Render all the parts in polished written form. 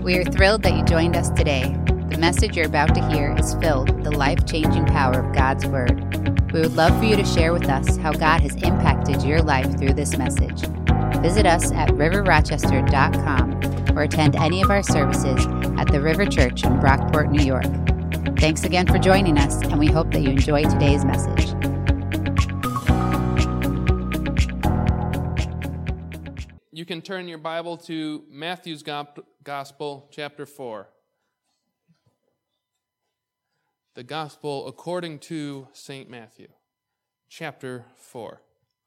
We are thrilled that you joined us today. The message you're about to hear is filled with the life-changing power of God's Word. We would love for you to share with us how God has impacted your life through this message. Visit us at riverrochester.com or attend any of our services at the River Church in Brockport, New York. Thanks again for joining us, and we hope that you enjoy today's message. You can turn your Bible to Matthew's Gospel, chapter 4. The Gospel according to St. Matthew, chapter 4.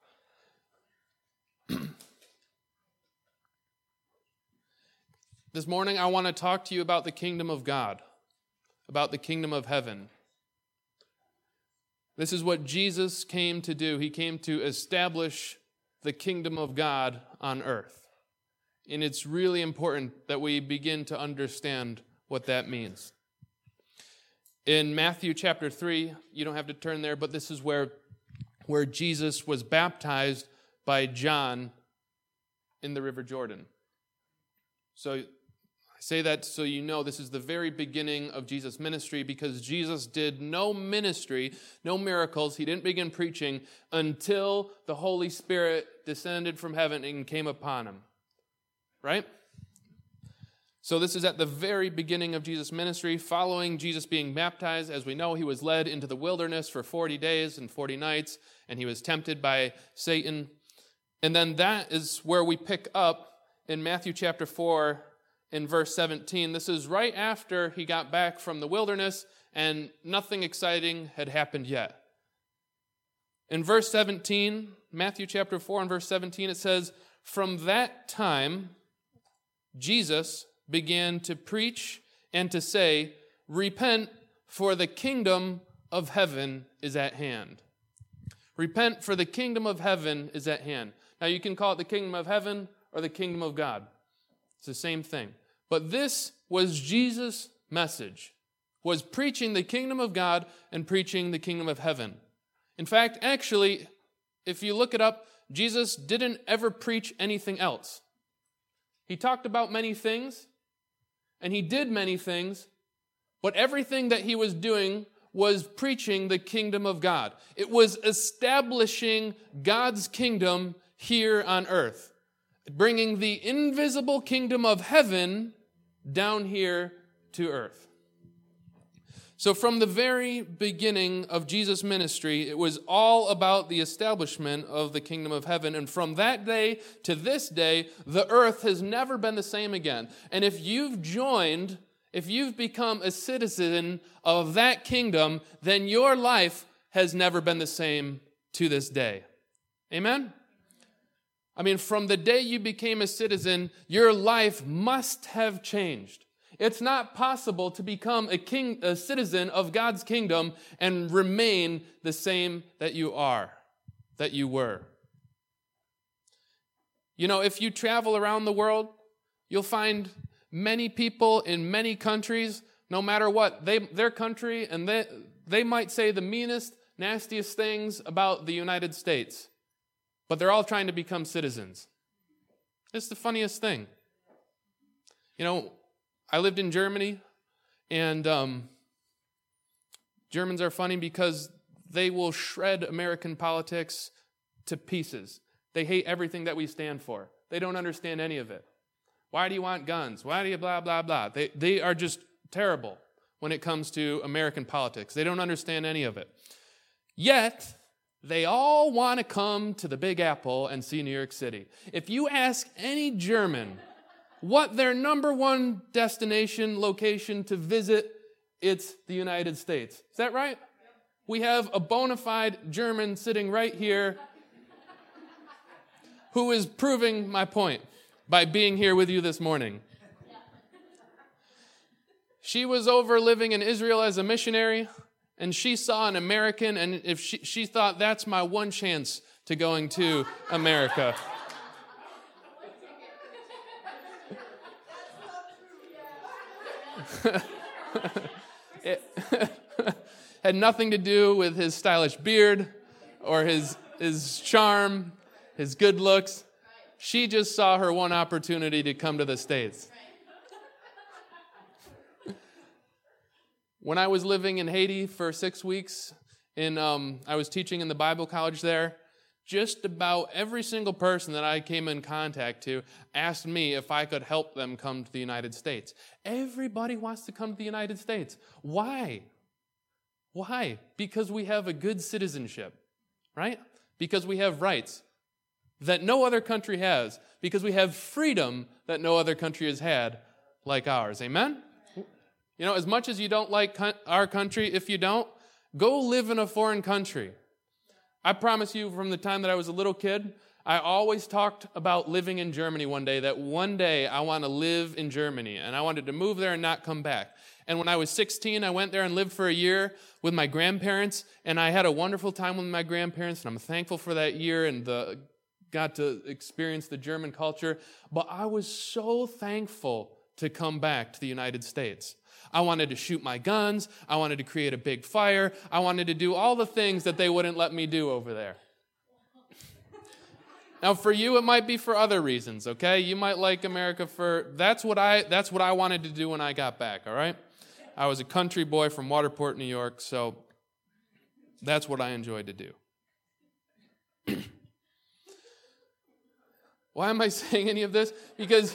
This morning I want to talk to you about the kingdom of God, about the kingdom of heaven. This is what Jesus came to do. He came to establish the kingdom of God on earth. And it's really important that we begin to understand what that means. In Matthew chapter 3, you don't have to turn there, but this is where Jesus was baptized by John in the River Jordan. So I say that so you know this is the very beginning of Jesus' ministry, because Jesus did no ministry, no miracles. He didn't begin preaching until the Holy Spirit descended from heaven and came upon him. Right? So this is at the very beginning of Jesus' ministry. Following Jesus being baptized, as we know, he was led into the wilderness for 40 days and 40 nights, and he was tempted by Satan. And then that is where we pick up in Matthew chapter 4 in verse 17. This is right after he got back from the wilderness, and nothing exciting had happened yet. In verse 17, Matthew chapter 4 and verse 17, it says, "From that time, Jesus began to preach and to say, 'Repent, for the kingdom of heaven is at hand.'" Repent, for the kingdom of heaven is at hand. Now you can call it the kingdom of heaven or the kingdom of God. It's the same thing. But this was Jesus' message, was preaching the kingdom of God and preaching the kingdom of heaven. In fact, actually, if you look it up, Jesus didn't ever preach anything else. He talked about many things, and he did many things, but everything that he was doing was preaching the kingdom of God. It was establishing God's kingdom here on earth, bringing the invisible kingdom of heaven down here to earth. So from the very beginning of Jesus' ministry, it was all about the establishment of the kingdom of heaven. And from that day to this day, the earth has never been the same again. And if you've become a citizen of that kingdom, then your life has never been the same to this day. Amen? I mean, from the day you became a citizen, your life must have changed. It's not possible to become a citizen of God's kingdom and remain the same that you were. You know, if you travel around the world, you'll find many people in many countries, no matter what, their country, and they might say the meanest, nastiest things about the United States, but they're all trying to become citizens. It's the funniest thing. You know, I lived in Germany, and Germans are funny because they will shred American politics to pieces. They hate everything that we stand for. They don't understand any of it. Why do you want guns? Why do you blah, blah, blah? They are just terrible when it comes to American politics. They don't understand any of it. Yet, they all want to come to the Big Apple and see New York City. If you ask any German what their number one destination location to visit, it's the United States. Is that right? We have a bona fide German sitting right here who is proving my point by being here with you this morning. She was over living in Israel as a missionary, and she saw an American, and if she thought, that's my one chance to going to America. It had nothing to do with his stylish beard or his charm, his good looks. She just saw her one opportunity to come to the States. When I was living in Haiti for 6 weeks, I was teaching in the Bible college there, just about every single person that I came in contact to asked me if I could help them come to the United States. Everybody wants to come to the United States. Why? Why? Because we have a good citizenship, right? Because we have rights that no other country has. Because we have freedom that no other country has had like ours. Amen? You know, as much as you don't like our country, if you don't, go live in a foreign country. I promise you, from the time that I was a little kid, I always talked about living in Germany one day, that one day I want to live in Germany, and I wanted to move there and not come back. And when I was 16, I went there and lived for a year with my grandparents, and I had a wonderful time with my grandparents, and I'm thankful for that year and got to experience the German culture. But I was so thankful to come back to the United States. I wanted to shoot my guns. I wanted to create a big fire. I wanted to do all the things that they wouldn't let me do over there. Now, for you, it might be for other reasons, okay? You might like America that's what I wanted to do when I got back, all right? I was a country boy from Waterport, New York, so that's what I enjoyed to do. Why am I saying any of this? Because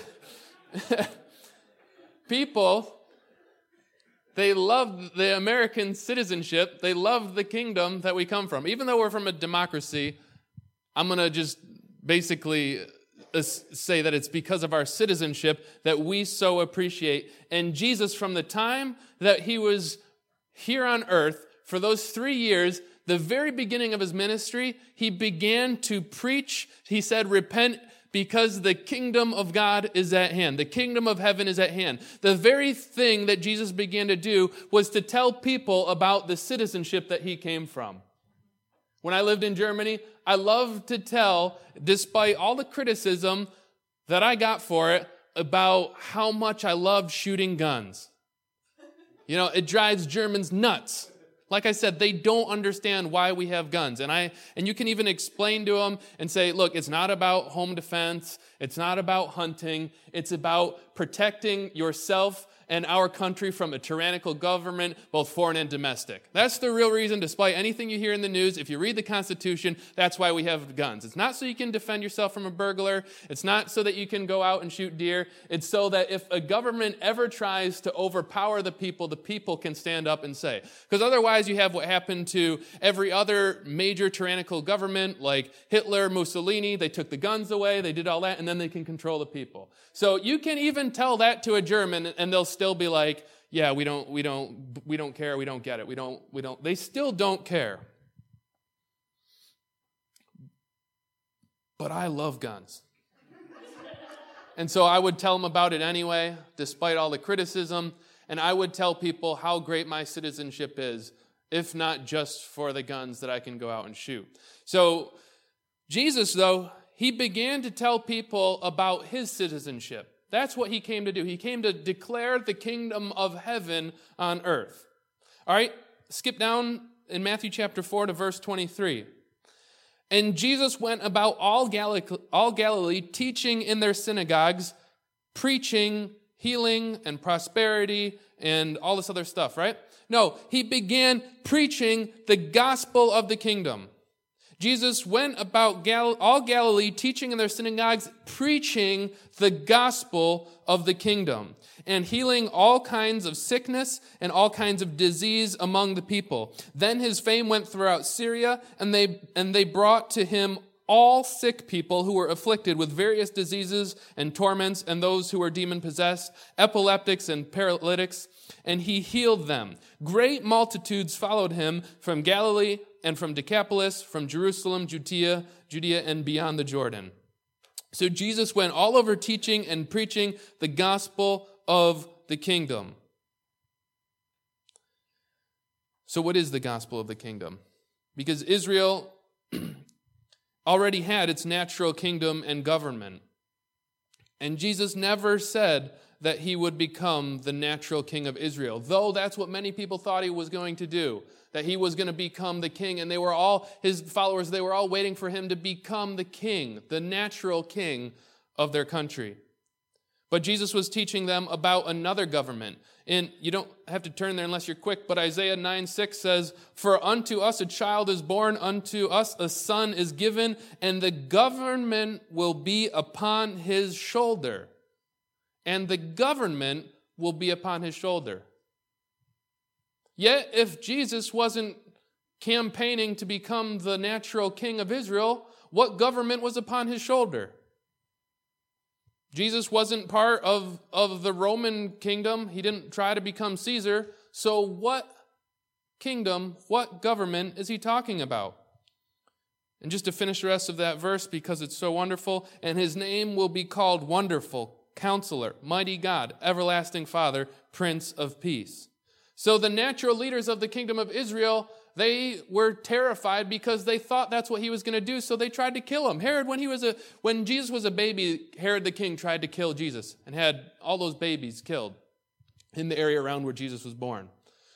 people, they love the American citizenship. They love the kingdom that we come from. Even though we're from a democracy, I'm going to just basically say that it's because of our citizenship that we so appreciate. And Jesus, from the time that he was here on earth, for those 3 years, the very beginning of his ministry, he began to preach. He said, repent, because the kingdom of God is at hand. The kingdom of heaven is at hand. The very thing that Jesus began to do was to tell people about the citizenship that he came from. When I lived in Germany, I loved to tell, despite all the criticism that I got for it, about how much I loved shooting guns. You know, it drives Germans nuts. Like I said, they don't understand why we have guns. And you can even explain to them and say, look, it's not about home defense. It's not about hunting. It's about protecting yourself and our country from a tyrannical government, both foreign and domestic. That's the real reason, despite anything you hear in the news. If you read the Constitution, that's why we have guns. It's not so you can defend yourself from a burglar. It's not so that you can go out and shoot deer. It's so that if a government ever tries to overpower the people can stand up and say. Because otherwise you have what happened to every other major tyrannical government, like Hitler, Mussolini. They took the guns away, they did all that, and then they can control the people. So you can even tell that to a German, and they'll still be like, yeah, we don't care, we don't get it, they still don't care. But I love guns. And so I would tell them about it anyway, despite all the criticism, and I would tell people how great my citizenship is, if not just for the guns that I can go out and shoot. So Jesus, though, he began to tell people about his citizenship. That's what he came to do. He came to declare the kingdom of heaven on earth. All right, skip down in Matthew chapter 4 to verse 23. And Jesus went about all Galilee, teaching in their synagogues, preaching, healing, and prosperity, and all this other stuff, right? No, he began preaching the gospel of the kingdom. Jesus went about all Galilee, teaching in their synagogues, preaching the gospel of the kingdom, and healing all kinds of sickness and all kinds of disease among the people. Then his fame went throughout Syria, and they brought to him all sick people who were afflicted with various diseases and torments, and those who were demon-possessed, epileptics and paralytics, and he healed them. Great multitudes followed him from Galilee and from Decapolis, from Jerusalem, Judea, and beyond the Jordan. So Jesus went all over teaching and preaching the gospel of the kingdom. So what is the gospel of the kingdom? Because Israel already had its natural kingdom and government. And Jesus never said that he would become the natural king of Israel, though that's what many people thought he was going to do, that he was going to become the king, and they were all, his followers, they were all waiting for him to become the king, the natural king of their country. But Jesus was teaching them about another government. And you don't have to turn there unless you're quick, but Isaiah 9:6 says, "For unto us a child is born, unto us a son is given, and the government will be upon his shoulder." And the government will be upon his shoulder. Yet, if Jesus wasn't campaigning to become the natural king of Israel, what government was upon his shoulder? Jesus wasn't part of the Roman kingdom. He didn't try to become Caesar. So what kingdom, what government is he talking about? And just to finish the rest of that verse, because it's so wonderful, "And his name will be called Wonderful, Counselor, Mighty God, Everlasting Father, Prince of Peace." So the natural leaders of the kingdom of Israel, they were terrified because they thought that's what he was going to do, so they tried to kill him. Herod, when Jesus was a baby, Herod the king tried to kill Jesus and had all those babies killed in the area around where Jesus was born.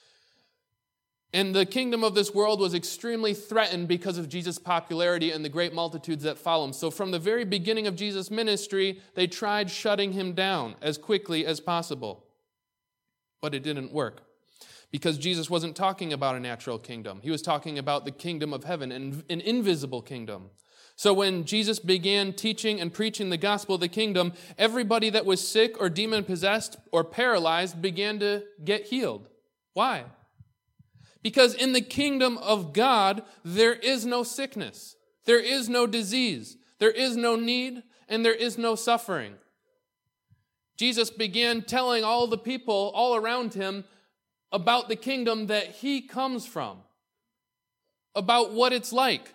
And the kingdom of this world was extremely threatened because of Jesus' popularity and the great multitudes that follow him. So from the very beginning of Jesus' ministry, they tried shutting him down as quickly as possible. But it didn't work, because Jesus wasn't talking about a natural kingdom. He was talking about the kingdom of heaven, an invisible kingdom. So when Jesus began teaching and preaching the gospel of the kingdom, everybody that was sick or demon-possessed or paralyzed began to get healed. Why? Because in the kingdom of God, there is no sickness, there is no disease, there is no need, and there is no suffering. Jesus began telling all the people all around him about the kingdom that he comes from, about what it's like.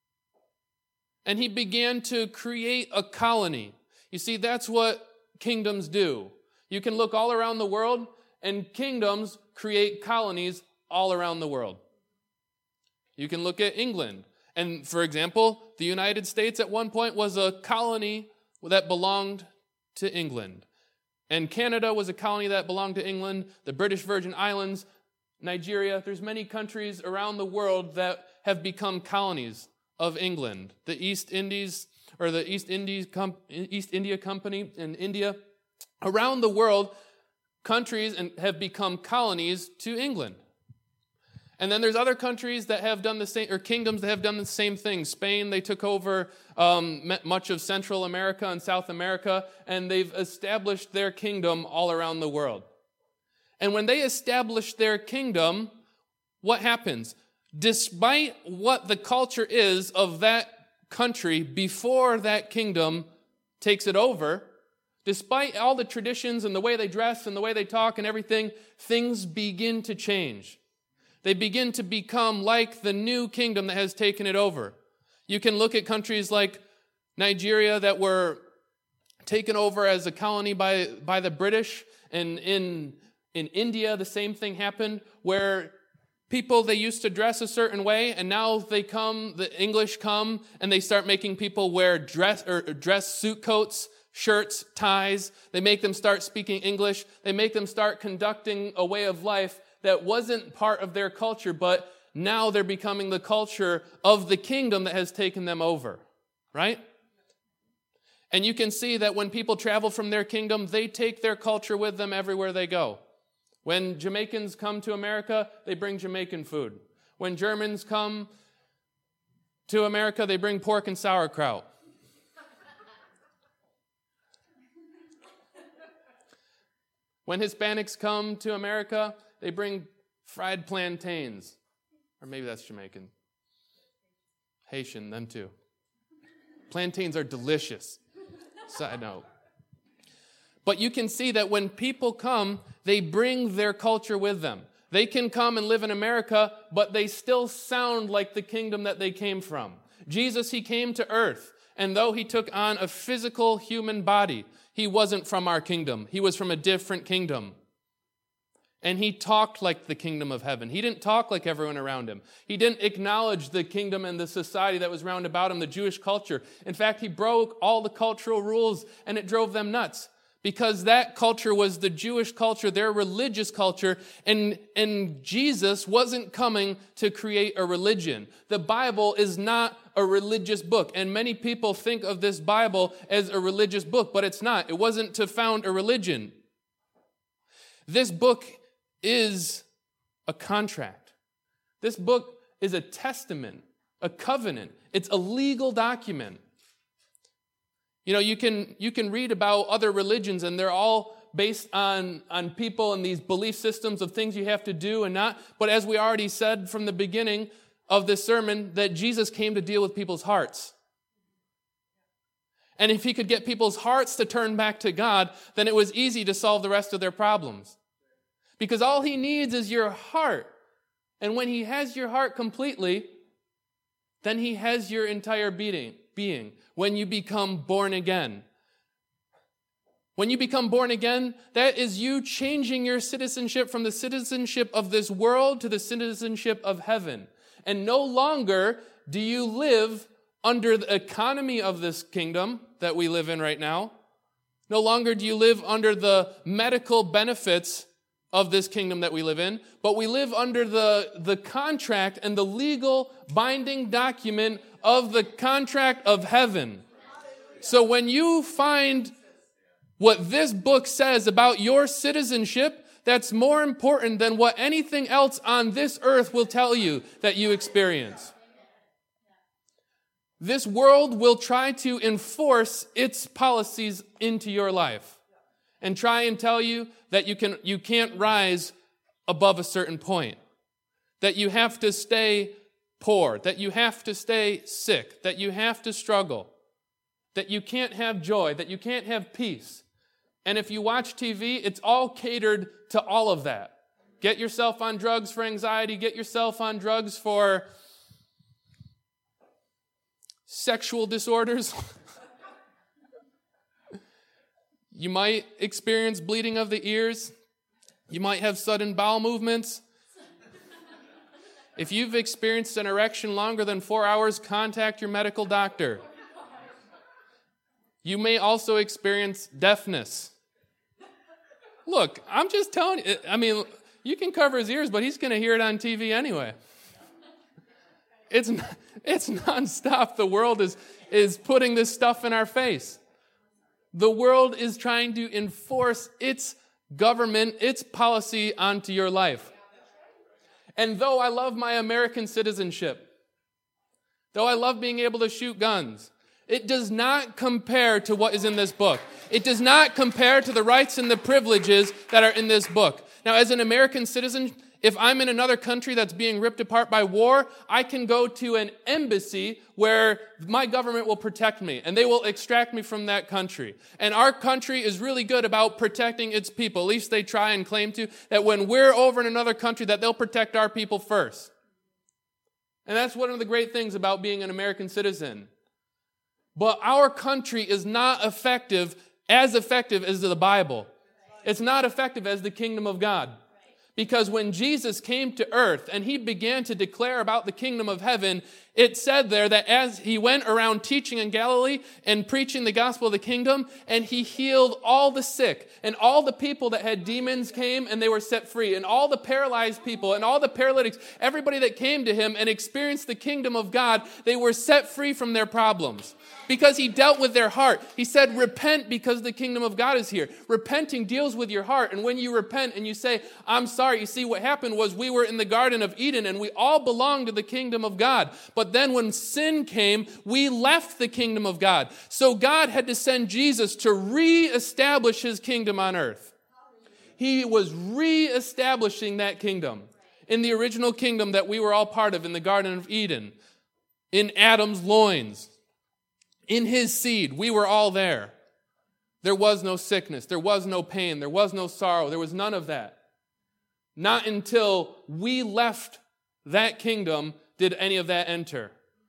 And he began to create a colony. You see, that's what kingdoms do. You can look all around the world, and kingdoms create colonies all around the world. You can look at England. And for example, the United States at one point was a colony that belonged to England. And Canada was a colony that belonged to England. The British Virgin Islands, Nigeria, there's many countries around the world that have become colonies of England. The East Indies, or the East India Company in India. Around the world, countries have become colonies to England. And then there's other countries that have done the same, or kingdoms that have done the same thing. Spain, they took over much of Central America and South America, and they've established their kingdom all around the world. And when they establish their kingdom, what happens? Despite what the culture is of that country before that kingdom takes it over, despite all the traditions and the way they dress and the way they talk and everything, things begin to change. They begin to become like the new kingdom that has taken it over. You can look at countries like Nigeria that were taken over as a colony by the British. And in India, the same thing happened, where people, they used to dress a certain way, and now the English come, and they start making people wear dress suit coats, shirts, ties. They make them start speaking English. They make them start conducting a way of life that wasn't part of their culture, but now they're becoming the culture of the kingdom that has taken them over, right? And you can see that when people travel from their kingdom, they take their culture with them everywhere they go. When Jamaicans come to America, they bring Jamaican food. When Germans come to America, they bring pork and sauerkraut. When Hispanics come to America, they bring fried plantains. Or maybe that's Jamaican. Haitian, them too. Plantains are delicious. Side note. But you can see that when people come, they bring their culture with them. They can come and live in America, but they still sound like the kingdom that they came from. Jesus, he came to earth, and though he took on a physical human body, he wasn't from our kingdom. He was from a different kingdom. And he talked like the kingdom of heaven. He didn't talk like everyone around him. He didn't acknowledge the kingdom and the society that was round about him, the Jewish culture. In fact, he broke all the cultural rules, and it drove them nuts. Because that culture was the Jewish culture, their religious culture, and Jesus wasn't coming to create a religion. The Bible is not a religious book. And many people think of this Bible as a religious book, but it's not. It wasn't to found a religion. This book is a contract. This book is a testament, a covenant. It's a legal document. You know, you can read about other religions, and they're all based on people and these belief systems of things you have to do and not. But as we already said from the beginning of this sermon, that Jesus came to deal with people's hearts. And if he could get people's hearts to turn back to God, then it was easy to solve the rest of their problems. Because all he needs is your heart. And when he has your heart completely, then he has your entire being. When you become born again. When you become born again, that is you changing your citizenship from the citizenship of this world to the citizenship of heaven. And no longer do you live under the economy of this kingdom that we live in right now. No longer do you live under the medical benefits of this kingdom that we live in, but we live under the contract and the legal binding document of the contract of heaven. So when you find what this book says about your citizenship, that's more important than what anything else on this earth will tell you that you experience. This world will try to enforce its policies into your life and try and tell you that you can't rise above a certain point, that you have to stay poor, that you have to stay sick, that you have to struggle, that you can't have joy, that you can't have peace. And if you watch TV, it's all catered to all of that. Get yourself on drugs for anxiety, get yourself on drugs for sexual disorders. You might experience bleeding of the ears. You might have sudden bowel movements. If you've experienced an erection longer than 4 hours, contact your medical doctor. You may also experience deafness. Look, I'm just telling you, I mean, you can cover his ears, but he's going to hear it on TV anyway. It's nonstop. The world is putting this stuff in our face. The world is trying to enforce its government, its policy onto your life. And though I love my American citizenship, though I love being able to shoot guns, it does not compare to what is in this book. It does not compare to the rights and the privileges that are in this book. Now, as an American citizen, if I'm in another country that's being ripped apart by war, I can go to an embassy where my government will protect me, and they will extract me from that country. And our country is really good about protecting its people. At least they try and claim to, that when we're over in another country, that they'll protect our people first. And that's one of the great things about being an American citizen. But our country is not effective as the Bible. It's not effective as the kingdom of God. Because when Jesus came to earth and he began to declare about the kingdom of heaven, it said there that as he went around teaching in Galilee and preaching the gospel of the kingdom, and he healed all the sick, and all the people that had demons came and they were set free, and all the paralyzed people and all the paralytics, everybody that came to him and experienced the kingdom of God, they were set free from their problems. Because he dealt with their heart. He said, repent because the kingdom of God is here. Repenting deals with your heart. And when you repent and you say, I'm sorry, you see what happened was we were in the Garden of Eden and we all belonged to the kingdom of God. But then when sin came, we left the kingdom of God. So God had to send Jesus to reestablish his kingdom on earth. He was reestablishing that kingdom in the original kingdom that we were all part of in the Garden of Eden, in Adam's loins. In his seed, we were all there. There was no sickness. There was no pain. There was no sorrow. There was none of that. Not until we left that kingdom did any of that enter.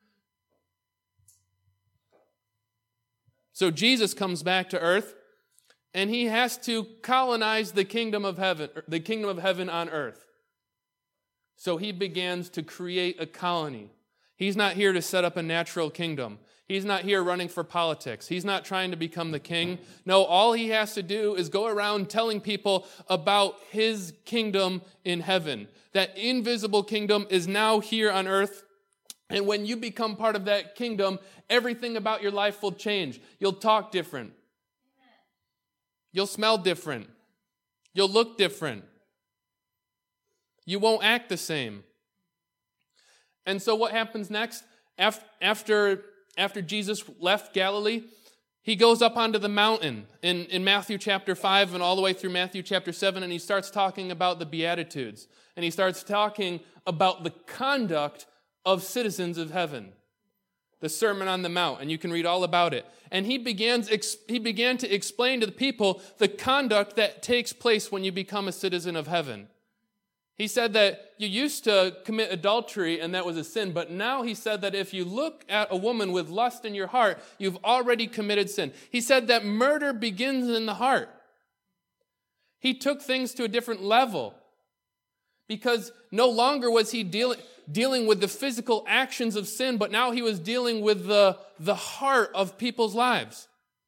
So Jesus comes back to earth, and he has to colonize the kingdom of heaven on earth. So he begins to create a colony. He's not here to set up a natural kingdom. He's not here running for politics. He's not trying to become the king. No, all he has to do is go around telling people about his kingdom in heaven. That invisible kingdom is now here on earth, And when you become part of that kingdom, everything about your life will change. You'll talk different. You'll smell different. You'll look different. You won't act the same. And so what happens next? After Jesus left Galilee, he goes up onto the mountain in Matthew chapter 5 and all the way through Matthew chapter 7, and he starts talking about the Beatitudes. And he starts talking about the conduct of citizens of heaven. The Sermon on the Mount, and you can read all about it. And he began to explain to the people the conduct that takes place when you become a citizen of heaven. He said that you used to commit adultery and that was a sin, but now he said that if you look at a woman with lust in your heart, you've already committed sin. He said that murder begins in the heart. He took things to a different level because no longer was he dealing with the physical actions of sin, but now he was dealing with the heart of people's lives.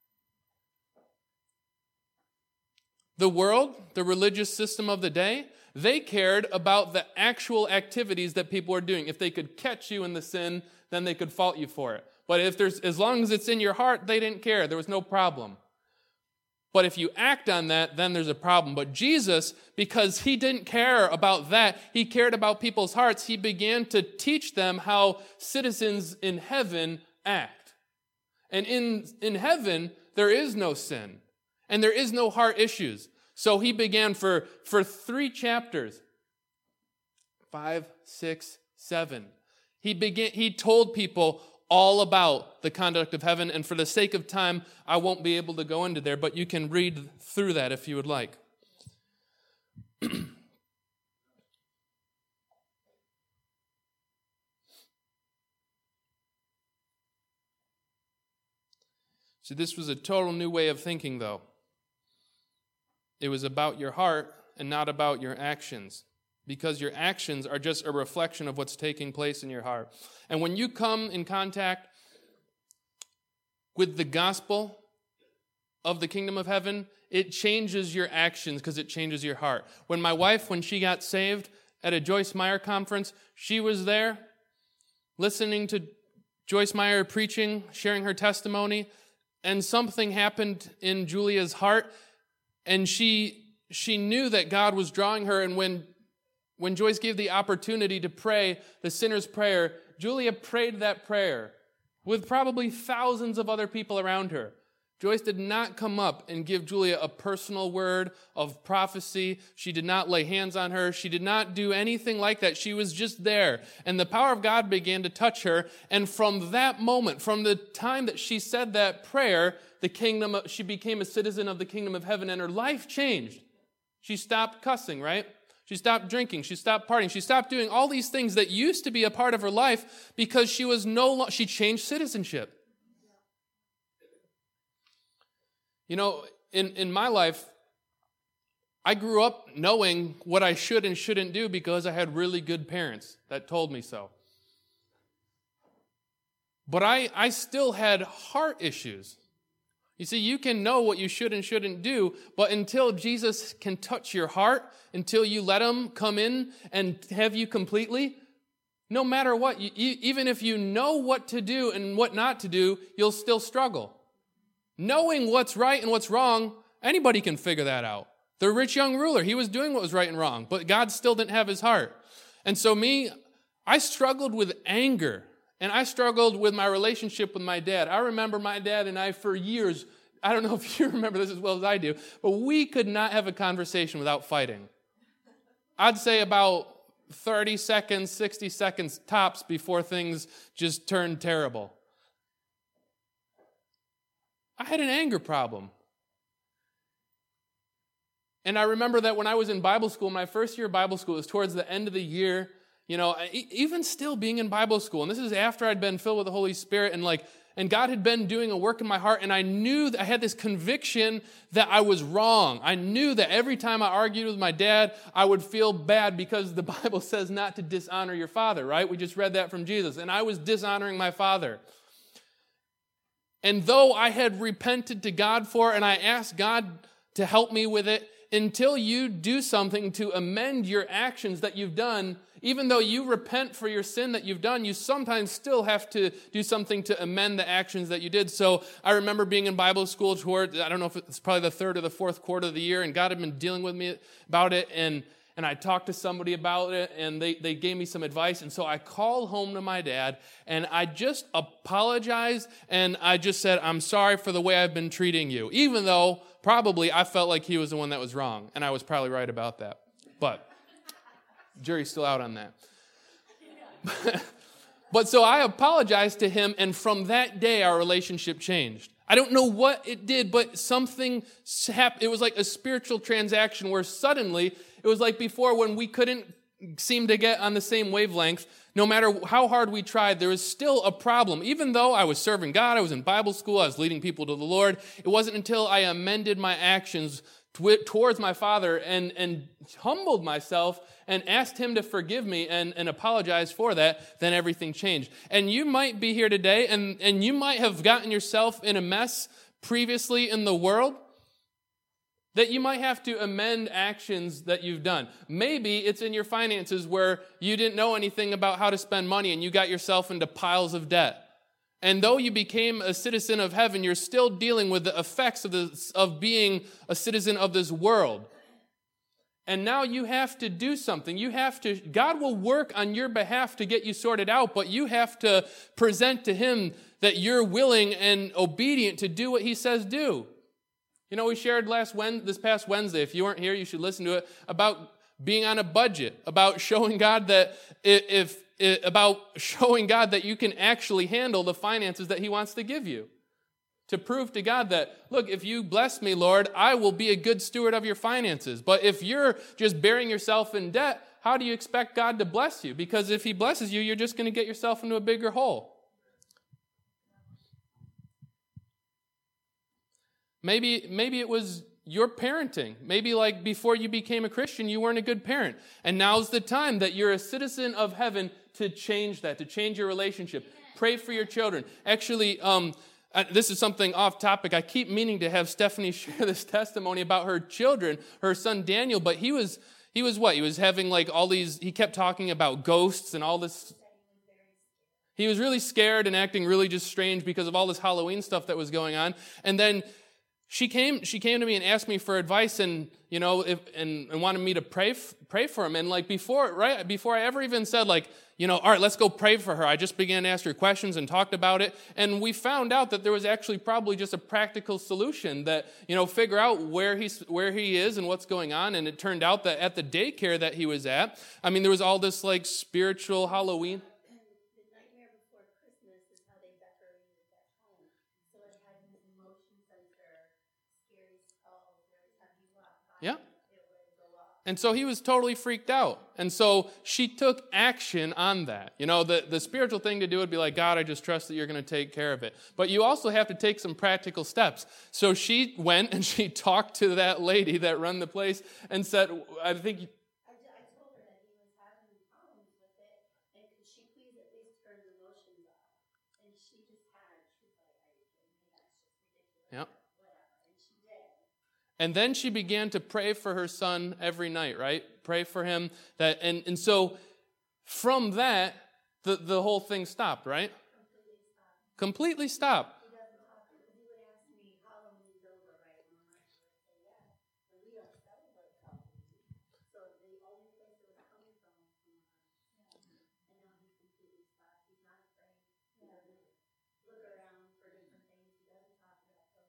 The world, the religious system of the day, they cared about the actual activities that people were doing. If they could catch you in the sin, then they could fault you for it. But as long as it's in your heart, they didn't care. There was no problem. But if you act on that, then there's a problem. But Jesus, because he didn't care about that, he cared about people's hearts, he began to teach them how citizens in heaven act. And in heaven, there is no sin. And there is no heart issues. So he began for 3 chapters, 5, 6, 7. He told people all about the conduct of heaven, and for the sake of time, I won't be able to go into there, but you can read through that if you would like. So this was a total new way of thinking, though. It was about your heart and not about your actions, because your actions are just a reflection of what's taking place in your heart. And when you come in contact with the gospel of the kingdom of heaven, it changes your actions because it changes your heart. When my wife, when she got saved at a Joyce Meyer conference, she was there listening to Joyce Meyer preaching, sharing her testimony, and something happened in Julia's heart. And she knew that God was drawing her, and when Joyce gave the opportunity to pray the sinner's prayer, Julia prayed that prayer with probably thousands of other people around her. Joyce did not come up and give Julia a personal word of prophecy. She did not lay hands on her. She did not do anything like that. She was just there. And the power of God began to touch her. And from that moment, from the time that she said that prayer, she became a citizen of the kingdom of heaven, and her life changed. She stopped cussing, right? She stopped drinking. She stopped partying. She stopped doing all these things that used to be a part of her life because she changed citizenship. You know, in my life, I grew up knowing what I should and shouldn't do because I had really good parents that told me so. But I still had heart issues. You see, you can know what you should and shouldn't do, but until Jesus can touch your heart, until you let him come in and have you completely, no matter what, even if you know what to do and what not to do, you'll still struggle. Knowing what's right and what's wrong, anybody can figure that out. The rich young ruler, he was doing what was right and wrong, but God still didn't have his heart. And so I struggled with anger. And I struggled with my relationship with my dad. I remember my dad and I for years, I don't know if you remember this as well as I do, but we could not have a conversation without fighting. I'd say about 30 seconds, 60 seconds tops before things just turned terrible. I had an anger problem. And I remember that when I was in Bible school, my first year of Bible school, it was towards the end of the year. You know, even still being in Bible school, and this is after I'd been filled with the Holy Spirit, and God had been doing a work in my heart, and I knew that I had this conviction that I was wrong. I knew that every time I argued with my dad, I would feel bad because the Bible says not to dishonor your father, right? We just read that from Jesus, and I was dishonoring my father. And though I had repented to God for it, and I asked God to help me with it, until you do something to amend your actions that you've done, Even though you repent for your sin that you've done, you sometimes still have to do something to amend the actions that you did. So I remember being in Bible school toward, I don't know if it's probably the third or the fourth quarter of the year, and God had been dealing with me about it, and I talked to somebody about it, and they gave me some advice. And so I called home to my dad, and I just apologized, and I just said, I'm sorry for the way I've been treating you, even though probably I felt like he was the one that was wrong, and I was probably right about that. But jury's still out on that. But so I apologized to him, and from that day, our relationship changed. I don't know what it did, but something happened. It was like a spiritual transaction where suddenly, it was like before when we couldn't seem to get on the same wavelength. No matter how hard we tried, there was still a problem. Even though I was serving God, I was in Bible school, I was leading people to the Lord, it wasn't until I amended my actions towards my father and humbled myself and asked him to forgive me and apologize for that, then everything changed. And you might be here today, and you might have gotten yourself in a mess previously in the world, that you might have to amend actions that you've done. Maybe it's in your finances where you didn't know anything about how to spend money and you got yourself into piles of debt. And though you became a citizen of heaven, you're still dealing with the effects of being a citizen of this world. And now you have to do something. God will work on your behalf to get you sorted out, but you have to present to him that you're willing and obedient to do what he says do. You know, we shared this past Wednesday, if you weren't here, you should listen to it, about being on a budget, about showing God that you can actually handle the finances that he wants to give you. To prove to God that, look, if you bless me, Lord, I will be a good steward of your finances. But if you're just burying yourself in debt, how do you expect God to bless you? Because if he blesses you, you're just going to get yourself into a bigger hole. Maybe it was your parenting. Maybe like before you became a Christian, you weren't a good parent. And now's the time that you're a citizen of heaven to change that, to change your relationship. Pray for your children. Actually, this is something off topic. I keep meaning to have Stephanie share this testimony about her children, her son Daniel, but he was what? He was having like all these, he kept talking about ghosts and all this. He was really scared and acting really just strange because of all this Halloween stuff that was going on. And then she came to me and asked me for advice, and and wanted me to pray for him. And like before I ever even said all right, let's go pray for her, I just began to ask her questions and talked about it. And we found out that there was actually probably just a practical solution that figure out where he is and what's going on. And it turned out that at the daycare that he was at, there was all this like spiritual Halloween. Yeah. And so he was totally freaked out. And so she took action on that. The spiritual thing to do would be like, God, I just trust that you're going to take care of it. But you also have to take some practical steps. So she went and she talked to that lady that run the place and said, I told her that he was having problems with it, and could she please at least turn the emotions off? And she was like, that's just ridiculous. Yep. And then she began to pray for her son every night, right? Pray for him. And so from that, the whole thing stopped, right? Completely stopped. He would ask me, Halloween's over, right? And I would say, yeah. But we don't celebrate Halloween. So the only place it was coming from was from us. And now he's completely stopped. He's not afraid. He doesn't look around for different things. He doesn't talk about those.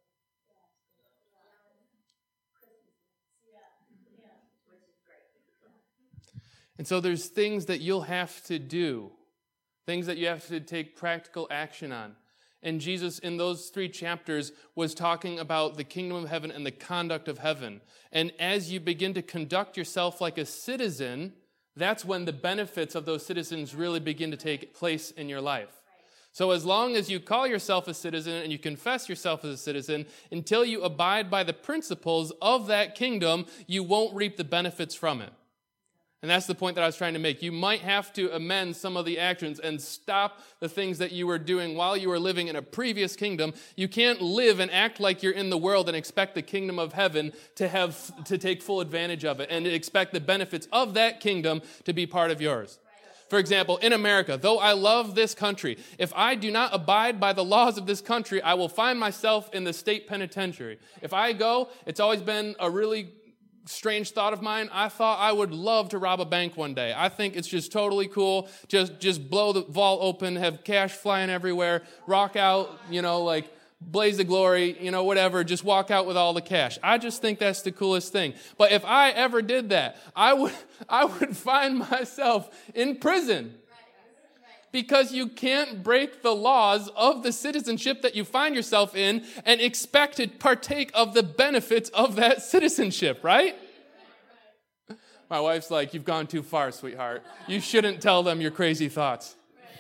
And so there's things that you'll have to do, things that you have to take practical action on. And Jesus, in those 3 chapters, was talking about the kingdom of heaven and the conduct of heaven. And as you begin to conduct yourself like a citizen, that's when the benefits of those citizens really begin to take place in your life. So as long as you call yourself a citizen and you confess yourself as a citizen, until you abide by the principles of that kingdom, you won't reap the benefits from it. And that's the point that I was trying to make. You might have to amend some of the actions and stop the things that you were doing while you were living in a previous kingdom. You can't live and act like you're in the world and expect the kingdom of heaven to take full advantage of it and expect the benefits of that kingdom to be part of yours. For example, in America, though I love this country, if I do not abide by the laws of this country, I will find myself in the state penitentiary. If I go, it's always been a really strange thought of mine. I thought I would love to rob a bank one day. I think it's just totally cool. Just blow the vault open, have cash flying everywhere, rock out, like blaze the glory, whatever, just walk out with all the cash. I just think that's the coolest thing. But if I ever did that, I would find myself in prison. Because you can't break the laws of the citizenship that you find yourself in and expect to partake of the benefits of that citizenship, right? My wife's like, "You've gone too far, sweetheart. You shouldn't tell them your crazy thoughts."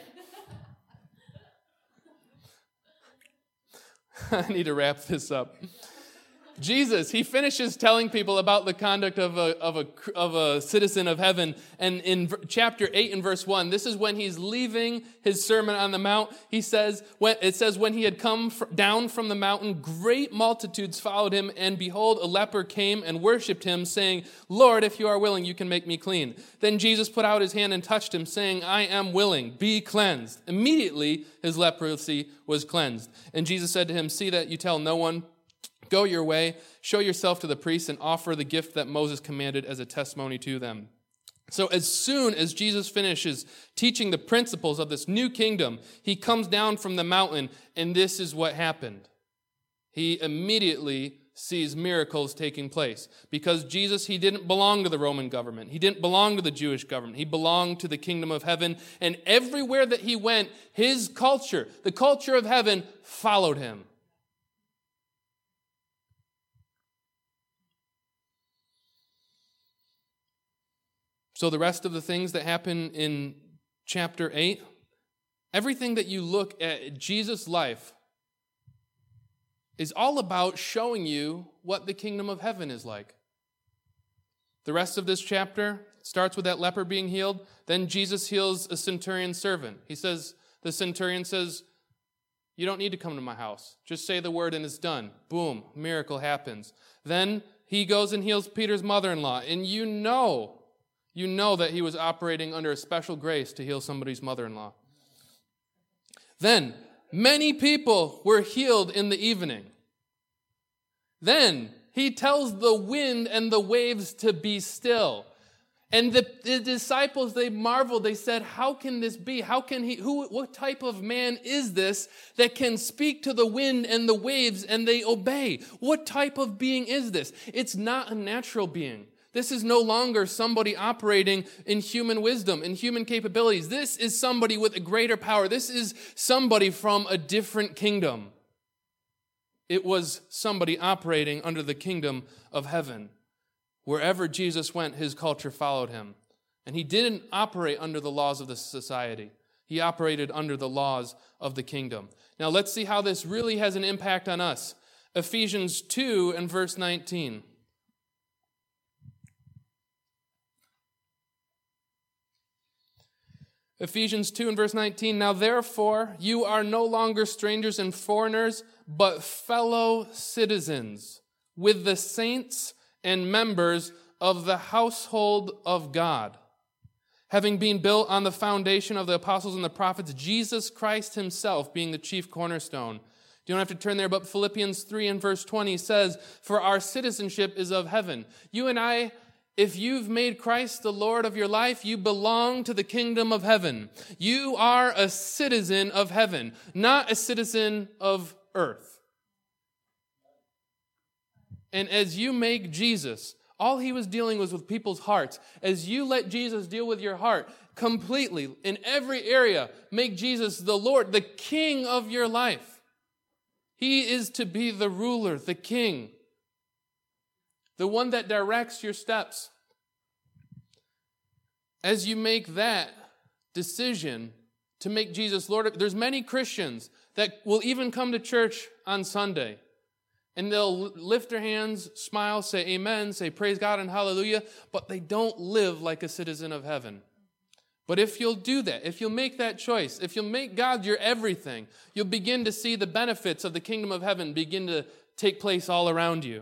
I need to wrap this up. Jesus, he finishes telling people about the conduct of a citizen of heaven. And in chapter 8 and verse 1, this is when he's leaving his Sermon on the Mount. It says, when he had come down from the mountain, great multitudes followed him. And behold, a leper came and worshipped him, saying, "Lord, if you are willing, you can make me clean." Then Jesus put out his hand and touched him, saying, "I am willing, be cleansed." Immediately his leprosy was cleansed. And Jesus said to him, "See that you tell no one. Go your way, show yourself to the priests, and offer the gift that Moses commanded as a testimony to them." So as soon as Jesus finishes teaching the principles of this new kingdom, he comes down from the mountain, and this is what happened. He immediately sees miracles taking place. Because Jesus, he didn't belong to the Roman government. He didn't belong to the Jewish government. He belonged to the kingdom of heaven. And everywhere that he went, his culture, the culture of heaven, followed him. So the rest of the things that happen in chapter 8, everything that you look at Jesus' life is all about showing you what the kingdom of heaven is like. The rest of this chapter starts with that leper being healed. Then Jesus heals a centurion servant. The centurion says, "You don't need to come to my house. Just say the word and it's done." Boom, miracle happens. Then he goes and heals Peter's mother-in-law. And you know that he was operating under a special grace to heal somebody's mother-in-law. Then, many people were healed in the evening. Then, he tells the wind and the waves to be still. And the disciples, they marveled. They said, "How can this be? What type of man is this that can speak to the wind and the waves and they obey? What type of being is this?" It's not a natural being. This is no longer somebody operating in human wisdom, in human capabilities. This is somebody with a greater power. This is somebody from a different kingdom. It was somebody operating under the kingdom of heaven. Wherever Jesus went, his culture followed him. And he didn't operate under the laws of the society. He operated under the laws of the kingdom. Now let's see how this really has an impact on us. Ephesians 2 and verse 19. Ephesians 2 and verse 19, "Now therefore you are no longer strangers and foreigners, but fellow citizens with the saints and members of the household of God, having been built on the foundation of the apostles and the prophets, Jesus Christ himself being the chief cornerstone." You don't have to turn there, but Philippians 3 and verse 20 says, "For our citizenship is of heaven." You and I, if you've made Christ the Lord of your life, you belong to the kingdom of heaven. You are a citizen of heaven, not a citizen of earth. And as you make Jesus, all he was dealing was with people's hearts. As you let Jesus deal with your heart completely, in every area, make Jesus the Lord, the king of your life. He is to be the ruler, the king, the one that directs your steps. As you make that decision to make Jesus Lord, there's many Christians that will even come to church on Sunday, And they'll lift their hands, smile, say amen, say praise God and hallelujah, but they don't live like a citizen of heaven. But if you'll do that, if you'll make that choice, if you'll make God your everything, you'll begin to see the benefits of the kingdom of heaven begin to take place all around you.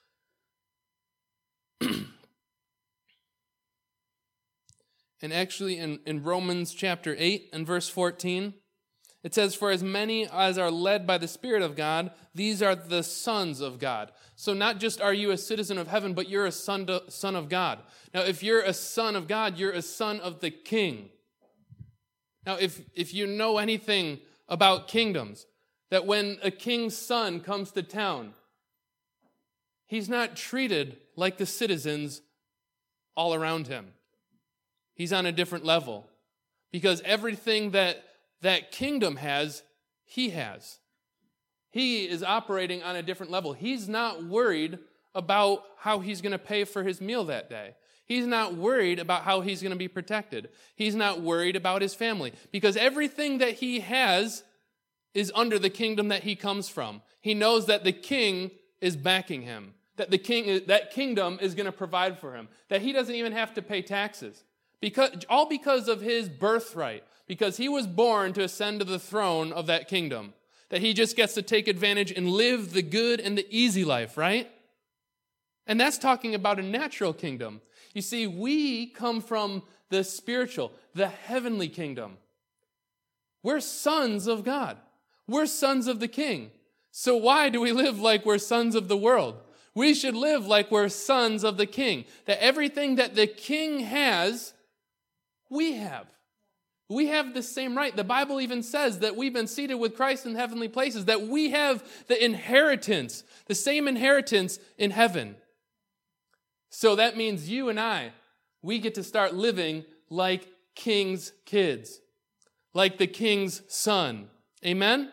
And actually in Romans chapter 8 and verse 14, it says, "For as many as are led by the Spirit of God, these are the sons of God." So not just are you a citizen of heaven, but you're a son of God. Now, if you're a son of God, you're a son of the King. Now, if you know anything about kingdoms, that when a king's son comes to town, he's not treated like the citizens all around him. He's on a different level. Because everything that kingdom has, he has. He is operating on a different level. He's not worried about how he's going to pay for his meal that day. He's not worried about how he's going to be protected. He's not worried about his family. Because everything that he has is under the kingdom that he comes from. He knows that the king is backing him. That that kingdom is going to provide for him. That he doesn't even have to pay taxes. Because of his birthright. Because he was born to ascend to the throne of that kingdom. That he just gets to take advantage and live the good and the easy life, right? And that's talking about a natural kingdom. You see, we come from the spiritual, the heavenly kingdom. We're sons of God. We're sons of the King. So why do we live like we're sons of the world? We should live like we're sons of the King. That everything that the King has, we have. We have the same right. The Bible even says that we've been seated with Christ in heavenly places, that we have the inheritance, the same inheritance in heaven. So that means you and I, we get to start living like King's kids, like the King's son. Amen?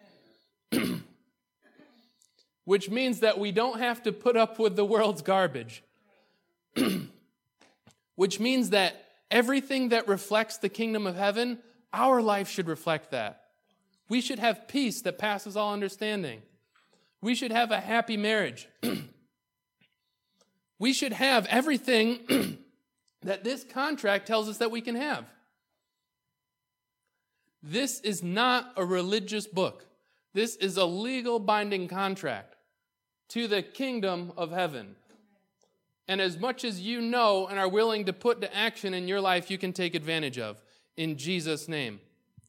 Which means that we don't have to put up with the world's garbage. Which means that everything that reflects the kingdom of heaven, our life should reflect that. We should have peace that passes all understanding. We should have a happy marriage. We should have everything that this contract tells us that we can have. This is not a religious book. This is a legal binding contract to the kingdom of heaven. And as much as you know and are willing to put to action in your life, you can take advantage of. In Jesus' name.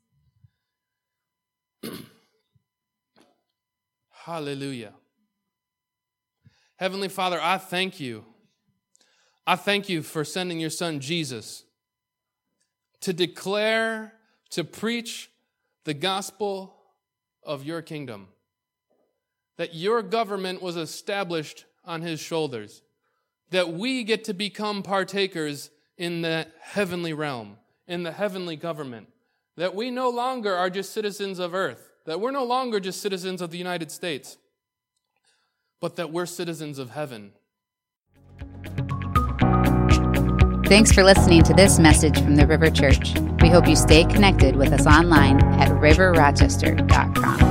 Hallelujah. Heavenly Father, I thank you. I thank you for sending your son Jesus to declare, to preach the gospel of your kingdom. That your government was established on his shoulders. That we get to become partakers in the heavenly realm, in the heavenly government. That we no longer are just citizens of earth. That we're no longer just citizens of the United States. But that we're citizens of heaven. Thanks for listening to this message from the River Church. We hope you stay connected with us online at riverrochester.com.